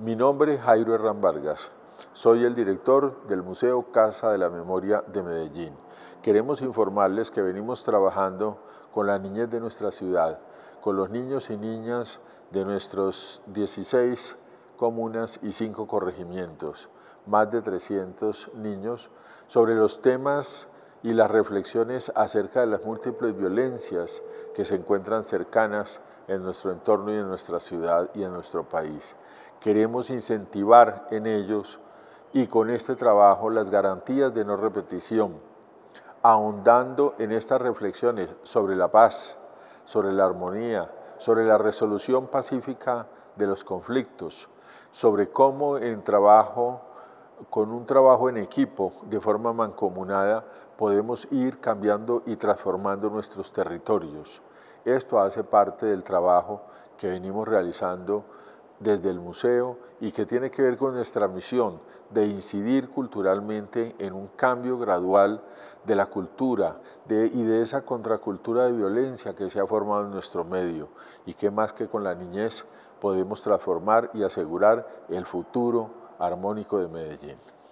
Mi nombre es Jairo Herrán Vargas. Soy el director del Museo Casa de la Memoria de Medellín. Queremos informarles que venimos trabajando con la niñez de nuestra ciudad, con los niños y niñas de nuestros 16 comunas y 5 corregimientos, más de 300 niños, sobre los temas y las reflexiones acerca de las múltiples violencias que se encuentran cercanas en nuestro entorno y en nuestra ciudad y en nuestro país. Queremos incentivar en ellos y con este trabajo las garantías de no repetición, ahondando en estas reflexiones sobre la paz, sobre la armonía, sobre la resolución pacífica de los conflictos, sobre cómo con un trabajo en equipo, de forma mancomunada, podemos ir cambiando y transformando nuestros territorios. Esto hace parte del trabajo que venimos realizando desde el museo y que tiene que ver con nuestra misión de incidir culturalmente en un cambio gradual de la cultura y de esa contracultura de violencia que se ha formado en nuestro medio, y que más que con la niñez podemos transformar y asegurar el futuro armónico de Medellín.